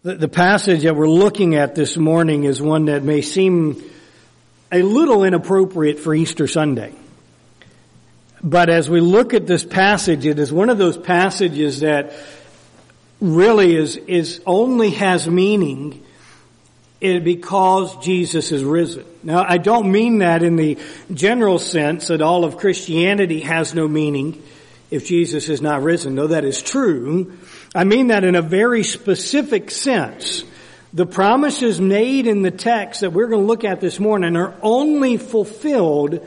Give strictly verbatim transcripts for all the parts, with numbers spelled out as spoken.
The, the passage that we're looking at this morning is one that may seem a little inappropriate for Easter Sunday. But as we look at this passage, it is one of those passages that really is, is only has meaning because Jesus is risen. Now, I don't mean that in the general sense that all of Christianity has no meaning if Jesus is not risen. Though that is true, I mean that in a very specific sense. The promises made in the text that we're going to look at this morning are only fulfilled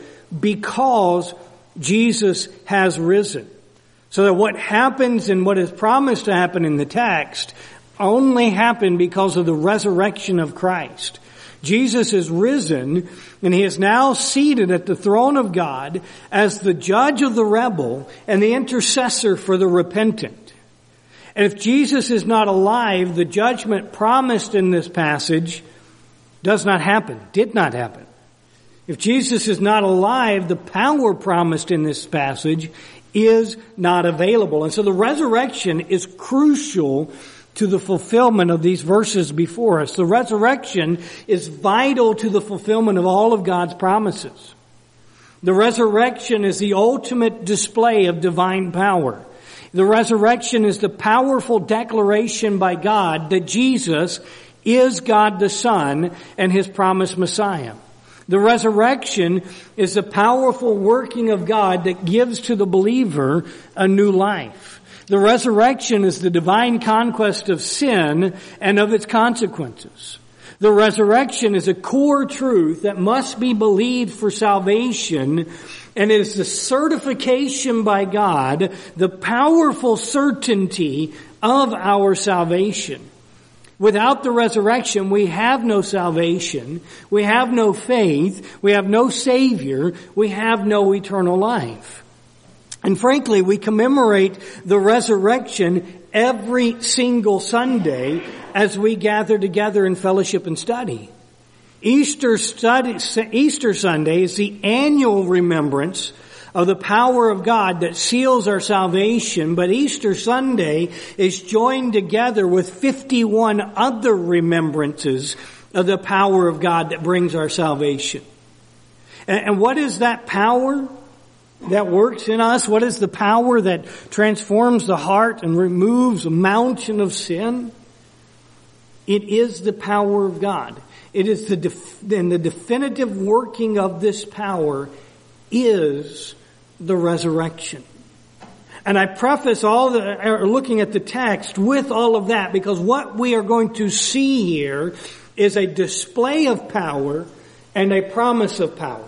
because Jesus has risen. So that what happens and what is promised to happen in the text only happened because of the resurrection of Christ. Jesus is risen, and he is now seated at the throne of God as the judge of the rebel and the intercessor for the repentant. And if Jesus is not alive, the judgment promised in this passage does not happen, did not happen. If Jesus is not alive, the power promised in this passage is not available. And so the resurrection is crucial to the fulfillment of these verses before us. The resurrection is vital to the fulfillment of all of God's promises. The resurrection is the ultimate display of divine power. The resurrection is the powerful declaration by God that Jesus is God the Son and his promised Messiah. The resurrection is the powerful working of God that gives to the believer a new life. The resurrection is the divine conquest of sin and of its consequences. The resurrection is a core truth that must be believed for salvation, and it is the certification by God, the powerful certainty of our salvation. Without the resurrection, we have no salvation, we have no faith, we have no Savior, we have no eternal life. And frankly, we commemorate the resurrection every single Sunday as we gather together in fellowship and study. Easter study, Easter Sunday is the annual remembrance of the power of God that seals our salvation, but Easter Sunday is joined together with fifty-one other remembrances of the power of God that brings our salvation. And what is that power that works in us? What is the power that transforms the heart and removes a mountain of sin? It is the power of God. It is the def- and the definitive working of this power is the resurrection. And I preface all the, or looking at the text with all of that, because what we are going to see here is a display of power and a promise of power.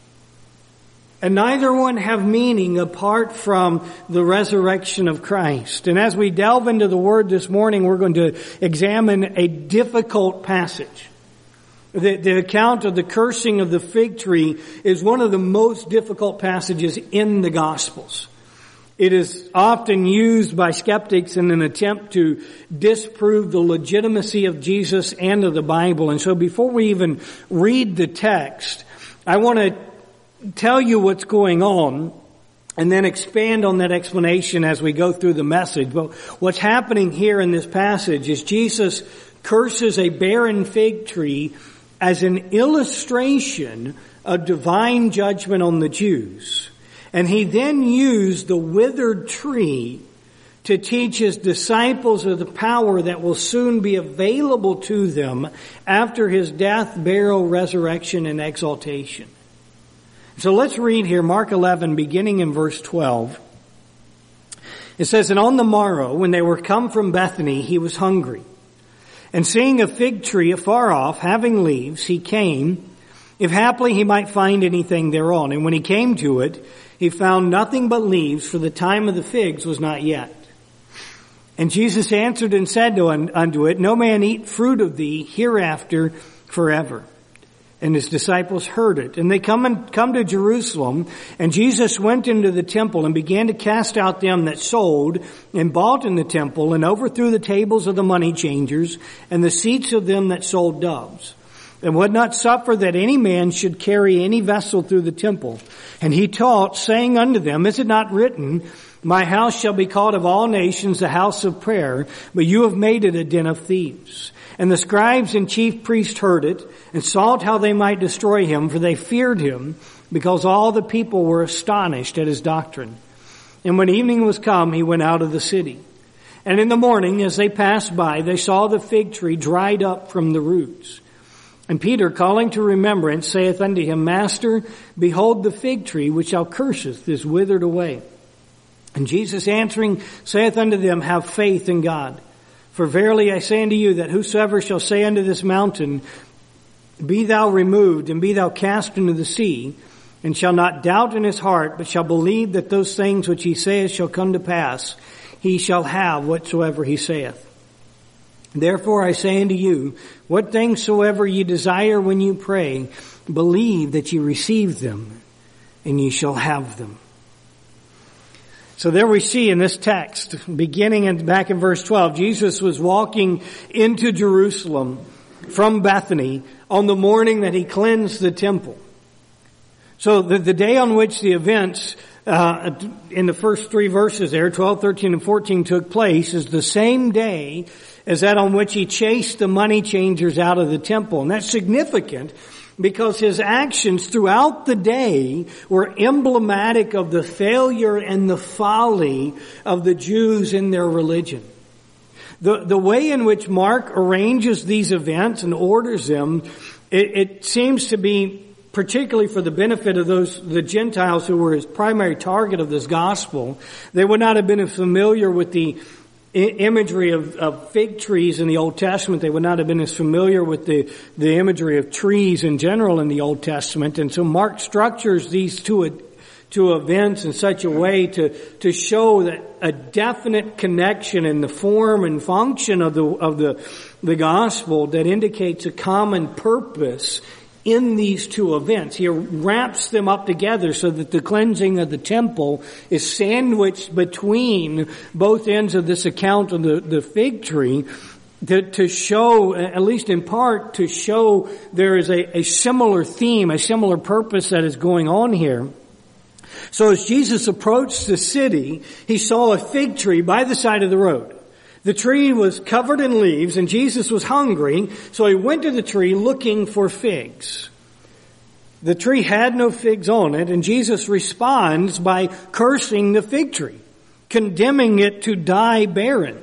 And neither one have meaning apart from the resurrection of Christ. And as we delve into the Word this morning, we're going to examine a difficult passage. The, the account of the cursing of the fig tree is one of the most difficult passages in the Gospels. It is often used by skeptics in an attempt to disprove the legitimacy of Jesus and of the Bible. And so before we even read the text, I want to tell you what's going on and then expand on that explanation as we go through the message. But what's happening here in this passage is Jesus curses a barren fig tree as an illustration of divine judgment on the Jews. And he then used the withered tree to teach his disciples of the power that will soon be available to them after his death, burial, resurrection, and exaltation. So let's read here Mark eleven, beginning in verse twelve. It says, "And on the morrow, when they were come from Bethany, he was hungry. And seeing a fig tree afar off, having leaves, he came, if haply he might find anything thereon. And when he came to it, he found nothing but leaves, for the time of the figs was not yet. And Jesus answered and said unto it, No man eat fruit of thee hereafter forever. And his disciples heard it. And they come and come to Jerusalem, and Jesus went into the temple and began to cast out them that sold and bought in the temple, and overthrew the tables of the money changers and the seats of them that sold doves, and would not suffer that any man should carry any vessel through the temple. And he taught, saying unto them, Is it not written, My house shall be called of all nations a house of prayer, but you have made it a den of thieves. And the scribes and chief priests heard it, and sought how they might destroy him, for they feared him, because all the people were astonished at his doctrine. And when evening was come, he went out of the city. And in the morning, as they passed by, they saw the fig tree dried up from the roots. And Peter, calling to remembrance, saith unto him, Master, behold, the fig tree which thou cursest is withered away. And Jesus answering saith unto them, Have faith in God. For verily I say unto you, that whosoever shall say unto this mountain, Be thou removed, and be thou cast into the sea, and shall not doubt in his heart, but shall believe that those things which he saith shall come to pass, he shall have whatsoever he saith. Therefore I say unto you, what things soever ye desire when you pray, believe that ye receive them, and ye shall have them. So there we see in this text, beginning in, back in verse twelve, Jesus was walking into Jerusalem from Bethany on the morning that he cleansed the temple. So the, the day on which the events uh, in the first three verses there, twelve, thirteen, and fourteen, took place is the same day as that on which he chased the money changers out of the temple. And that's significant because his actions throughout the day were emblematic of the failure and the folly of the Jews in their religion. The, the way in which Mark arranges these events and orders them, it, it seems to be particularly for the benefit of those, the Gentiles who were his primary target of this gospel. They would not have been familiar with the imagery of, of fig trees in the Old Testament. They would not have been as familiar with the, the imagery of trees in general in the Old Testament. And so Mark structures these two, two events in such a way to, to show that a definite connection in the form and function of the, of the, the gospel that indicates a common purpose in these two events. He wraps them up together so that the cleansing of the temple is sandwiched between both ends of this account of the, the fig tree to, to show, at least in part, to show there is a, a similar theme, a similar purpose that is going on here. So as Jesus approached the city, he saw a fig tree by the side of the road. The tree was covered in leaves, and Jesus was hungry, so he went to the tree looking for figs. The tree had no figs on it, and Jesus responds by cursing the fig tree, condemning it to die barren.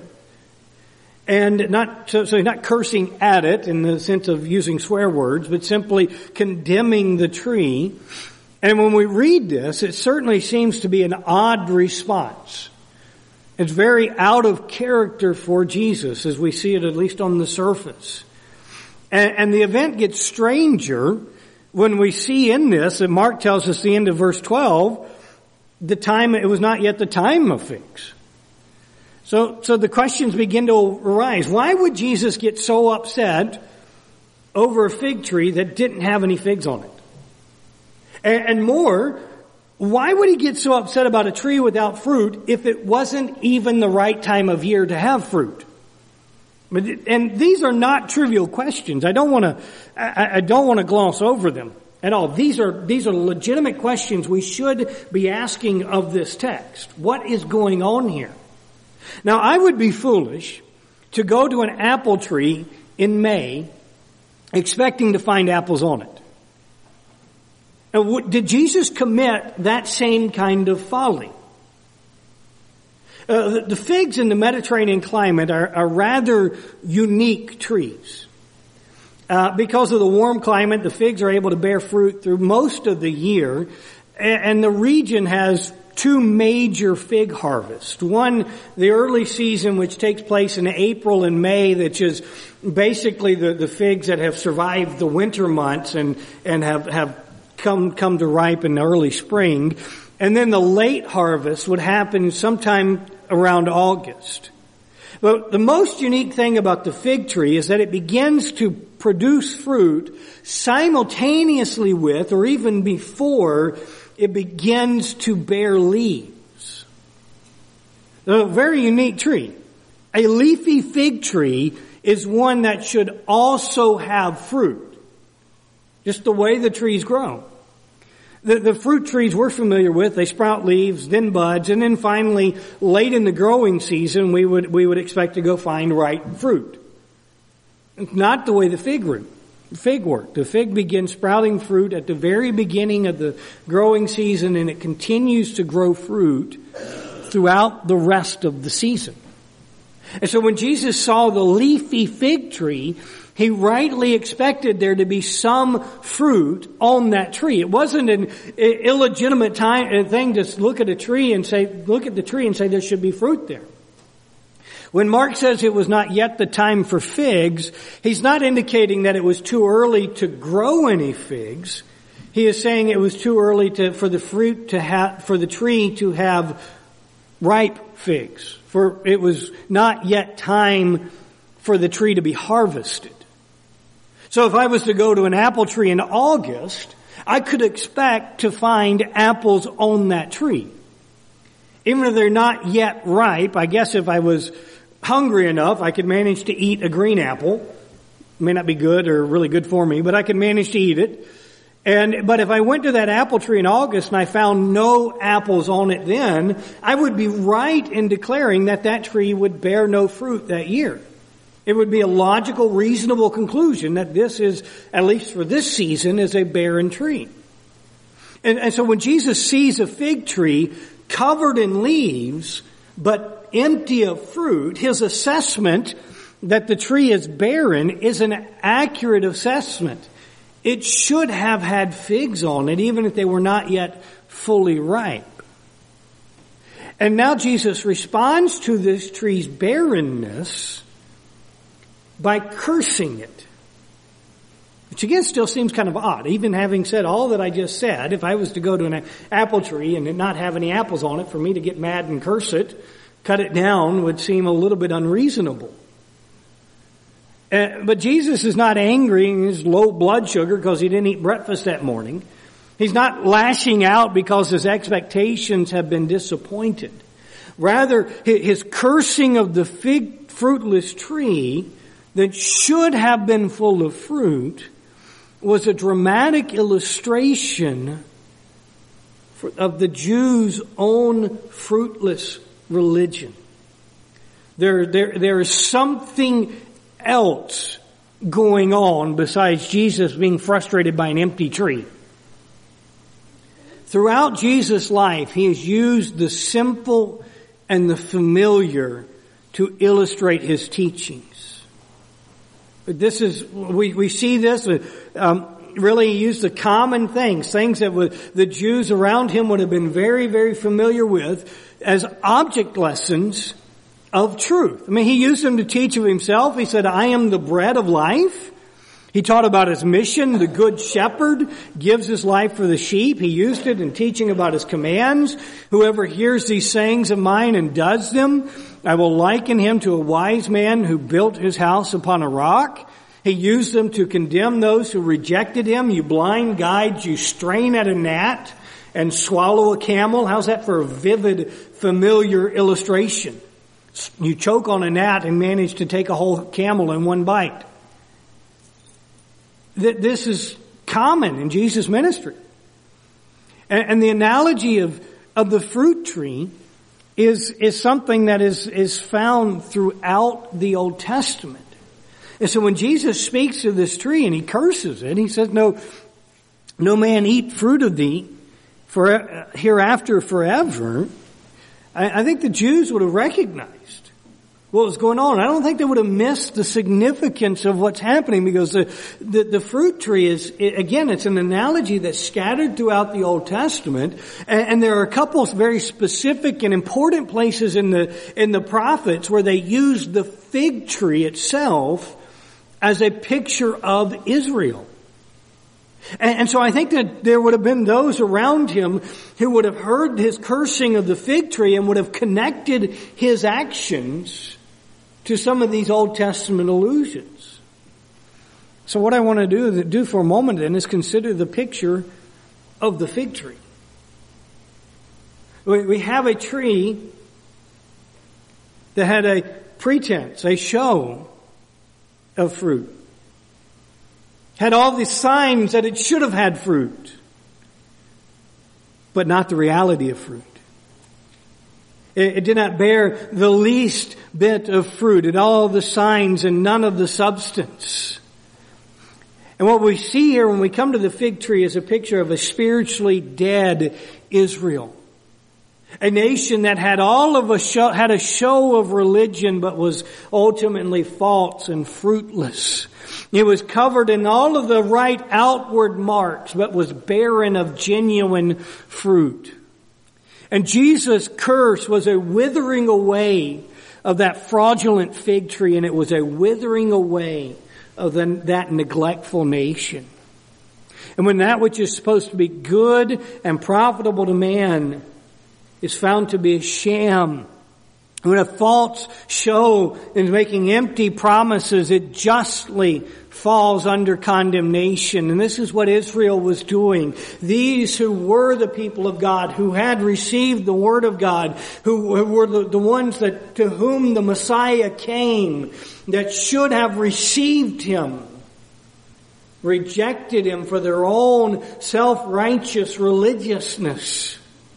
And not, so, so he's not cursing at it in the sense of using swear words, but simply condemning the tree. And when we read this, it certainly seems to be an odd response. It's very out of character for Jesus as we see it at least on the surface. And, and the event gets stranger when we see in this, and Mark tells us the end of verse twelve, the time, it was not yet the time of figs. So, so the questions begin to arise. Why would Jesus get so upset over a fig tree that didn't have any figs on it? And, and more, why would he get so upset about a tree without fruit if it wasn't even the right time of year to have fruit? But, and these are not trivial questions. I don't want to, I, I don't want to gloss over them at all. These are, these are legitimate questions we should be asking of this text. What is going on here? Now, I would be foolish to go to an apple tree in May expecting to find apples on it. Now, did Jesus commit that same kind of folly? Uh, the, the figs in the Mediterranean climate are, are rather unique trees. Uh, because of the warm climate, the figs are able to bear fruit through most of the year, and, and the region has two major fig harvests. One, the early season, which takes place in April and May, which is basically the, the figs that have survived the winter months and, and have, have come, come to ripe in the early spring. And then the late harvest would happen sometime around August. But the most unique thing about the fig tree is that it begins to produce fruit simultaneously with, or even before, it begins to bear leaves. A very unique tree. A leafy fig tree is one that should also have fruit. Just the way the trees grow. The, the fruit trees we're familiar with, they sprout leaves, then buds, and then finally, late in the growing season, we would, we would expect to go find ripe fruit. It's not the way the fig root, fig worked. The fig begins sprouting fruit at the very beginning of the growing season, and it continues to grow fruit throughout the rest of the season. And so when Jesus saw the leafy fig tree, he rightly expected there to be some fruit on that tree. It wasn't an illegitimate time, thing to look at a tree and say, look at the tree and say there should be fruit there. When Mark says it was not yet the time for figs, he's not indicating that it was too early to grow any figs. He is saying it was too early to, for the fruit to have, for the tree to have ripe figs. For it was not yet time for the tree to be harvested. So if I was to go to an apple tree in August, I could expect to find apples on that tree. Even if they're not yet ripe, I guess if I was hungry enough, I could manage to eat a green apple. It may not be good or really good for me, but I could manage to eat it. And, but if I went to that apple tree in August and I found no apples on it then, I would be right in declaring that that tree would bear no fruit that year. It would be a logical, reasonable conclusion that this is, at least for this season, is a barren tree. And, and so when Jesus sees a fig tree covered in leaves, but empty of fruit, his assessment that the tree is barren is an accurate assessment. It should have had figs on it, even if they were not yet fully ripe. And now Jesus responds to this tree's barrenness by cursing it. Which again still seems kind of odd. Even having said all that I just said, if I was to go to an apple tree and it not have any apples on it, for me to get mad and curse it, cut it down, would seem a little bit unreasonable. Uh, but Jesus is not angry in his low blood sugar because he didn't eat breakfast that morning. He's not lashing out because his expectations have been disappointed. Rather, his cursing of the fig fruitless tree that should have been full of fruit was a dramatic illustration for, of the Jews' own fruitless religion. There, there, there is something else going on besides Jesus being frustrated by an empty tree. Throughout Jesus' life, he has used the simple and the familiar to illustrate his teachings. This is, we, we see this, um, really use the common things, things that would, the Jews around him would have been very, very familiar with as object lessons of truth. I mean, he used them to teach of himself. He said, I am the bread of life. He taught about his mission. The good shepherd gives his life for the sheep. He used it in teaching about his commands. Whoever hears these sayings of mine and does them, I will liken him to a wise man who built his house upon a rock. He used them to condemn those who rejected him. You blind guides, you strain at a gnat and swallow a camel. How's that for a vivid, familiar illustration? You choke on a gnat and manage to take a whole camel in one bite. This is common in Jesus' ministry. And the analogy of, of the fruit tree is, is something that is, is found throughout the Old Testament. And so when Jesus speaks to this tree and he curses it, he says, no, no man eat fruit of thee for hereafter forever. I, I think the Jews would have recognized what was going on. I don't think they would have missed the significance of what's happening, because the, the, the fruit tree is, again, it's an analogy that's scattered throughout the Old Testament. And, and there are a couple of very specific and important places in the, in the prophets where they use the fig tree itself as a picture of Israel. And, and so I think that there would have been those around him who would have heard his cursing of the fig tree and would have connected his actions to some of these Old Testament allusions. So what I want to do, do for a moment then is consider the picture of the fig tree. We, we have a tree that had a pretense, a show of fruit. Had all the signs that it should have had fruit. but not the reality of fruit. It, it did not bear the least bit of fruit, and all the signs and none of the substance. And what we see here when we come to the fig tree is a picture of a spiritually dead Israel. A nation that had all of a show, had a show of religion, but was ultimately false and fruitless. It was covered in all of the right outward marks, but was barren of genuine fruit. And Jesus' curse was a withering away of that fraudulent fig tree, and it was a withering away of the, that neglectful nation. And when that which is supposed to be good and profitable to man is found to be a sham, when a false show is making empty promises, it justly falls under condemnation. And this is what Israel was doing. These who were the people of God, who had received the Word of God, who, who were the, the ones that to whom the Messiah came, that should have received Him, rejected Him for their own self-righteous religiousness.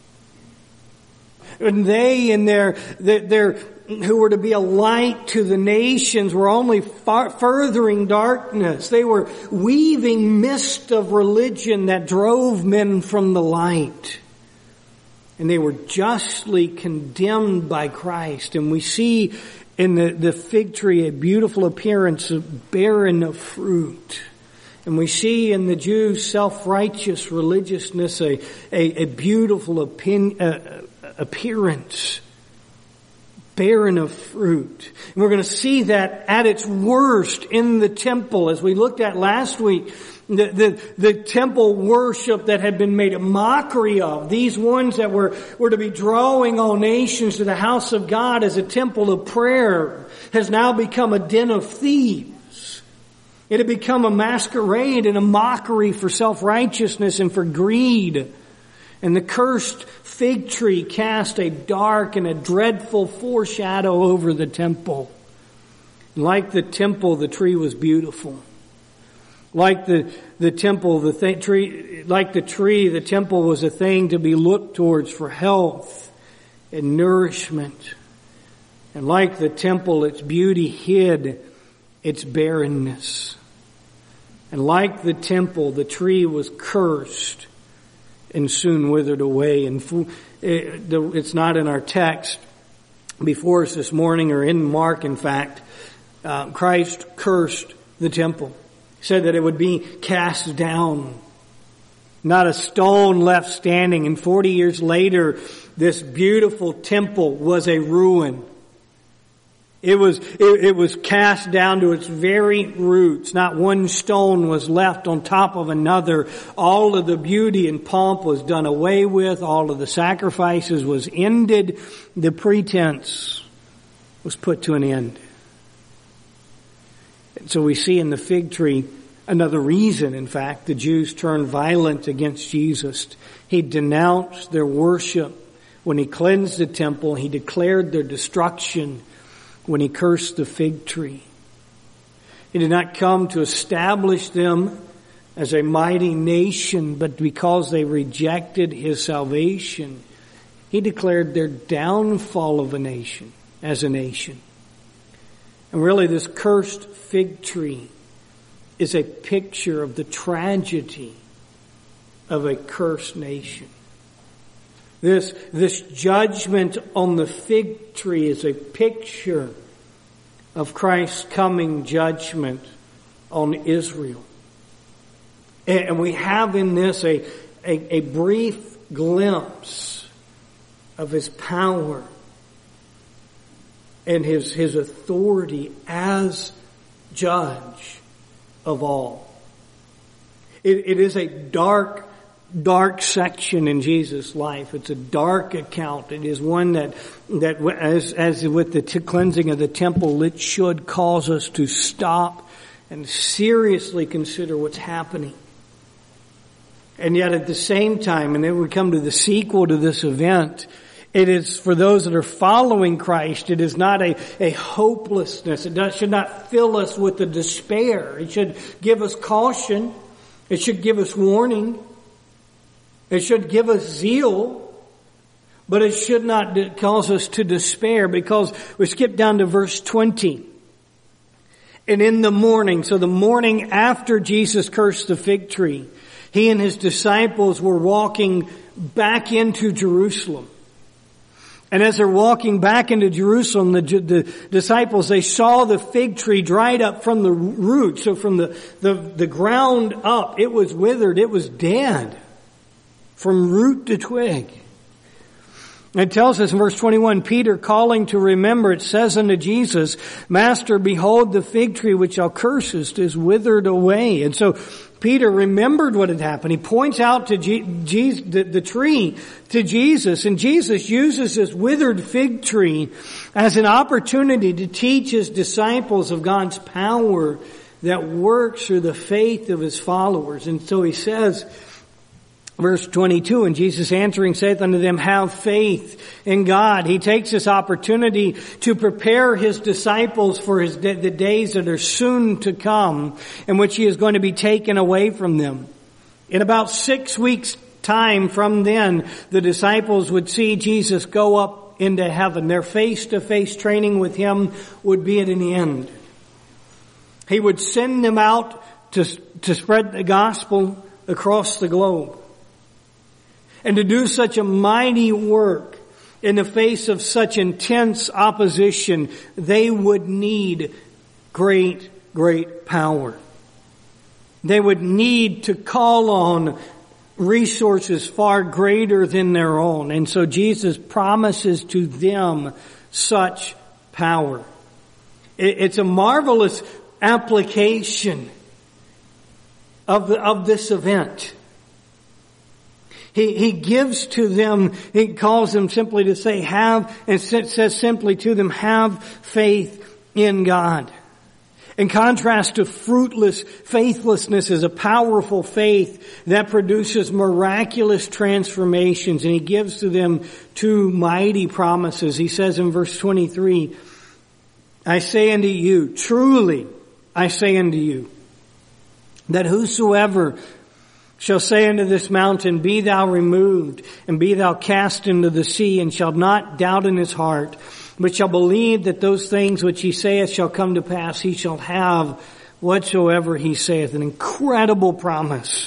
And they and their, their, their, who were to be a light to the nations were only far, furthering darkness. They were weaving mist of religion that drove men from the light. And they were justly condemned by Christ. And we see in the, the fig tree a beautiful appearance of barren of fruit. And we see in the Jews' self-righteous religiousness a, a, a beautiful opinion, uh, appearance, barren of fruit. And we're going to see that at its worst in the temple, as we looked at last week. The, the, the temple worship that had been made a mockery of, these ones that were, were to be drawing all nations to the house of God as a temple of prayer, has now become a den of thieves. It had become a masquerade and a mockery for self-righteousness and for greed. And the cursed fig tree cast a dark and a dreadful foreshadow over the temple. Like the temple, the tree was beautiful. Like the, the temple, the th- tree, like the tree, the temple was a thing to be looked towards for health and nourishment. And like the temple, its beauty hid its barrenness. And like the temple, the tree was cursed and soon withered away. And it's not in our text before us this morning, or in Mark, in fact. Uh, Christ cursed the temple. He said that it would be cast down. Not a stone left standing. And forty years later, this beautiful temple was a ruin. It was, it, it was cast down to its very roots. Not one stone was left on top of another. All of the beauty and pomp was done away with. All of the sacrifices was ended. The pretense was put to an end. And so we see in the fig tree another reason, in fact, the Jews turned violent against Jesus. He denounced their worship. When he cleansed the temple, he declared their destruction. When he cursed the fig tree, he did not come to establish them as a mighty nation, but because they rejected his salvation, he declared their downfall of a nation, as a nation. And really, this cursed fig tree is a picture of the tragedy of a cursed nation. This, this judgment on the fig tree is a picture of Christ's coming judgment on Israel. And we have in this a, a, a brief glimpse of his power and his, his authority as judge of all. It, it is a dark dark section in Jesus' life. It's a dark account. It is one that, that as, as with the t- cleansing of the temple, it should cause us to stop and seriously consider what's happening. And yet at the same time, and then we come to the sequel to this event, it is for those that are following Christ, it is not a, a hopelessness. It does, should not fill us with the despair. It should give us caution. It should give us warning. It should give us zeal, but it should not cause us to despair, because we skip down to verse twenty. And in the morning, so the morning after Jesus cursed the fig tree, he and his disciples were walking back into Jerusalem. And as they're walking back into Jerusalem, the, the disciples, they saw the fig tree dried up from the root. So from the, the, the ground up, it was withered, it was dead. From root to twig. It tells us in verse twenty-one, Peter calling to remember, it says unto Jesus, Master, behold, the fig tree which thou cursest is withered away. And so Peter remembered what had happened. He points out to Je- Je- the, the tree to Jesus, and Jesus uses this withered fig tree as an opportunity to teach his disciples of God's power that works through the faith of his followers. And so he says, verse twenty-two, and Jesus answering saith unto them, have faith in God. He takes this opportunity to prepare his disciples for his the days that are soon to come, in which he is going to be taken away from them. In about six weeks' time from then, the disciples would see Jesus go up into heaven. Their face-to-face training with him would be at an end. He would send them out to, to spread the gospel across the globe. And to do such a mighty work in the face of such intense opposition, they would need great, great power. They would need to call on resources far greater than their own. And so Jesus promises to them such power. It's a marvelous application of the, of this event. He, he gives to them, he calls them simply to say, have, and says simply to them, have faith in God. In contrast to fruitless faithlessness is a powerful faith that produces miraculous transformations. And he gives to them two mighty promises. He says in verse twenty-three, I say unto you, truly I say unto you, that whosoever shall say unto this mountain, be thou removed, and be thou cast into the sea, and shall not doubt in his heart, but shall believe that those things which he saith shall come to pass, he shall have whatsoever he saith. An incredible promise.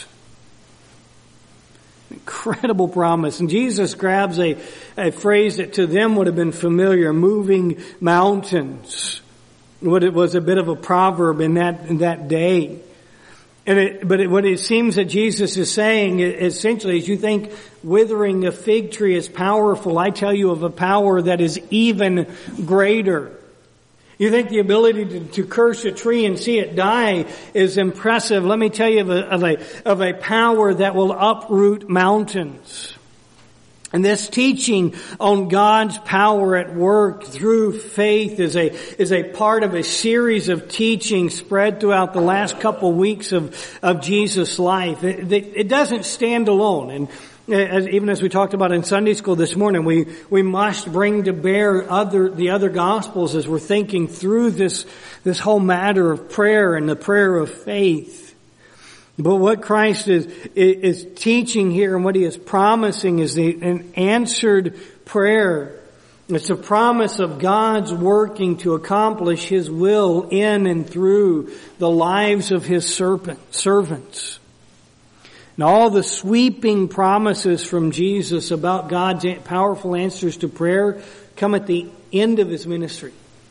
Incredible promise. And Jesus grabs a, a phrase that to them would have been familiar, moving mountains. What it was a bit of a proverb in that, in that day. And it, but it, what it seems that Jesus is saying essentially is, you think withering a fig tree is powerful. I tell you of a power that is even greater. You think the ability to, to curse a tree and see it die is impressive. Let me tell you of a, of a, of a power that will uproot mountains. And this teaching on God's power at work through faith is a, is a part of a series of teachings spread throughout the last couple weeks of, of Jesus' life. It, it doesn't stand alone. And as, even as we talked about in Sunday school this morning, we, we must bring to bear other, the other Gospels as we're thinking through this, this whole matter of prayer and the prayer of faith. But what Christ is, is teaching here and what he is promising is the, an answered prayer. It's a promise of God's working to accomplish his will in and through the lives of his servant, servants. And all the sweeping promises from Jesus about God's powerful answers to prayer come at the end of his ministry.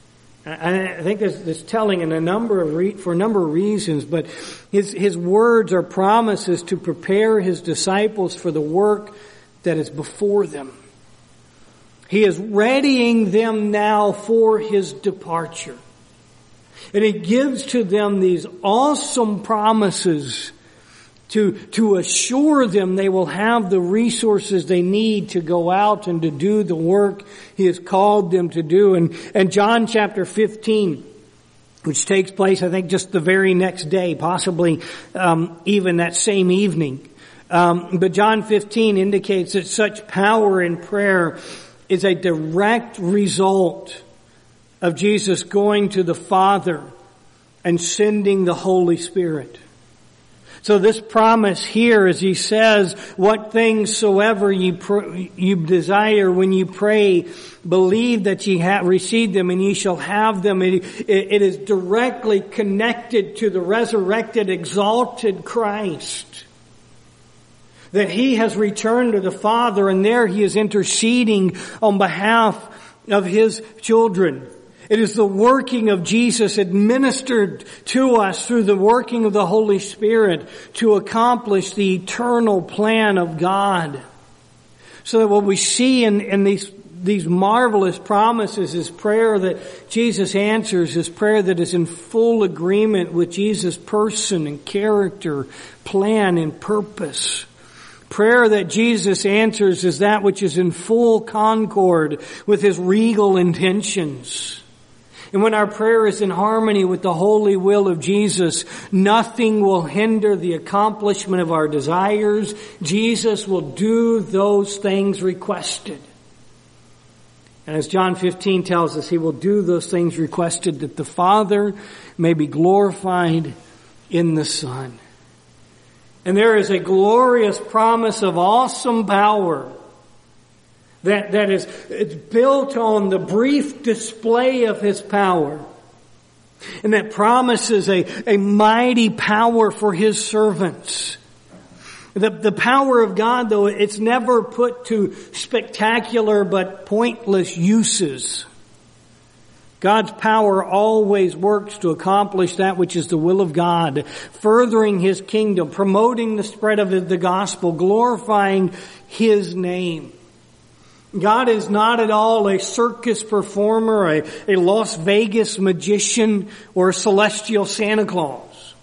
I think that's telling in a number of re- for a number of reasons, but his his words are promises to prepare his disciples for the work that is before them. He is readying them now for his departure. And he gives to them these awesome promises to, to assure them they will have the resources they need to go out and to do the work he has called them to do. And, and John chapter fifteen, which takes place, I think, just the very next day, possibly um, even that same evening. Um, but John fifteen indicates that such power in prayer is a direct result of Jesus going to the Father and sending the Holy Spirit. So this promise here, as he says, what things soever you pr- you desire when you pray, believe that ye have received them and ye shall have them. It, it, it is directly connected to the resurrected, exalted Christ. That he has returned to the Father, and there he is interceding on behalf of his children. It is the working of Jesus administered to us through the working of the Holy Spirit to accomplish the eternal plan of God. So that what we see in, in these, these marvelous promises is prayer that Jesus answers, is prayer that is in full agreement with Jesus' person and character, plan and purpose. Prayer that Jesus answers is that which is in full concord with his regal intentions. And when our prayer is in harmony with the holy will of Jesus, nothing will hinder the accomplishment of our desires. Jesus will do those things requested. And as John fifteen tells us, he will do those things requested that the Father may be glorified in the Son. And there is a glorious promise of awesome power that, that is it's built on the brief display of his power. And that promises a, a mighty power for his servants. The, the power of God, though, it's never put to spectacular but pointless uses. God's power always works to accomplish that which is the will of God, furthering his kingdom, promoting the spread of the gospel, glorifying his name. God is not at all a circus performer, a, a Las Vegas magician, or a celestial Santa Claus.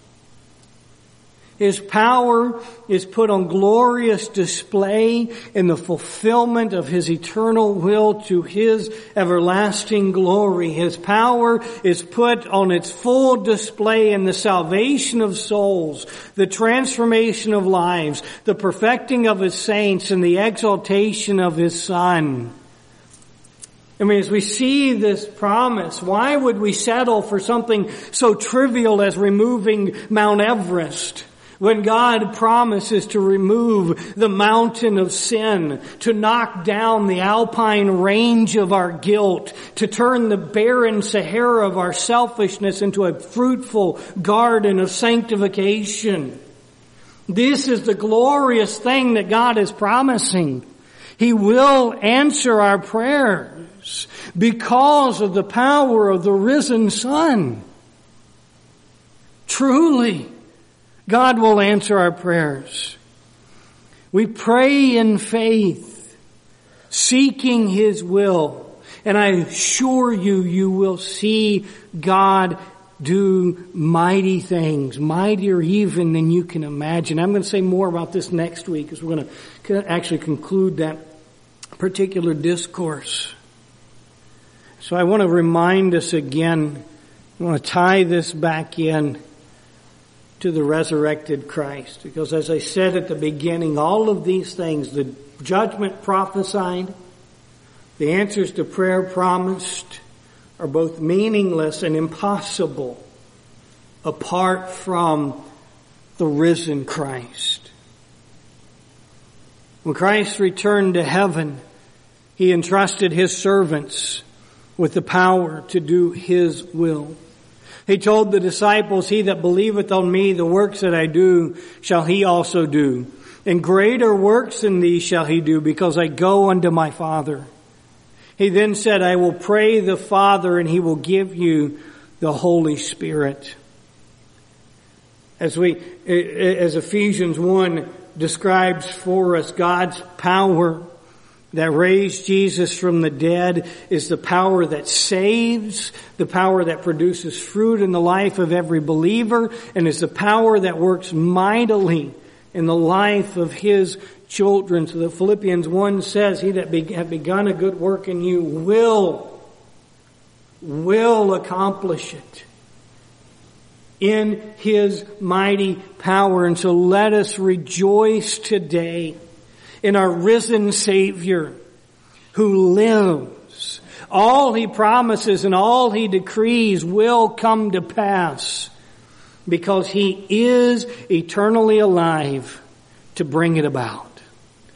His power is put on glorious display in the fulfillment of his eternal will to his everlasting glory. His power is put on its full display in the salvation of souls, the transformation of lives, the perfecting of his saints, and the exaltation of his Son. I mean, as we see this promise, why would we settle for something so trivial as removing Mount Everest? When God promises to remove the mountain of sin, to knock down the alpine range of our guilt, to turn the barren Sahara of our selfishness into a fruitful garden of sanctification. This is the glorious thing that God is promising. He will answer our prayers because of the power of the risen Son. Truly, God will answer our prayers. We pray in faith, seeking his will. And I assure you, you will see God do mighty things, mightier even than you can imagine. I'm going to say more about this next week as we're going to actually conclude that particular discourse. So I want to remind us again, I want to tie this back in to the resurrected Christ. Because as I said at the beginning, all of these things, the judgment prophesied, the answers to prayer promised, are both meaningless and impossible apart from the risen Christ. When Christ returned to heaven, he entrusted his servants with the power to do his will. He told the disciples, he that believeth on me, the works that I do, shall he also do. And greater works than these shall he do, because I go unto my Father. He then said, I will pray the Father, and he will give you the Holy Spirit. As we, as Ephesians one describes for us, God's power that raised Jesus from the dead is the power that saves, the power that produces fruit in the life of every believer, and is the power that works mightily in the life of his children. So that Philippians one says, he that be, have begun a good work in you will, will accomplish it in his mighty power. And so let us rejoice today in our risen Savior who lives. All he promises and all he decrees will come to pass because He is eternally alive to bring it about.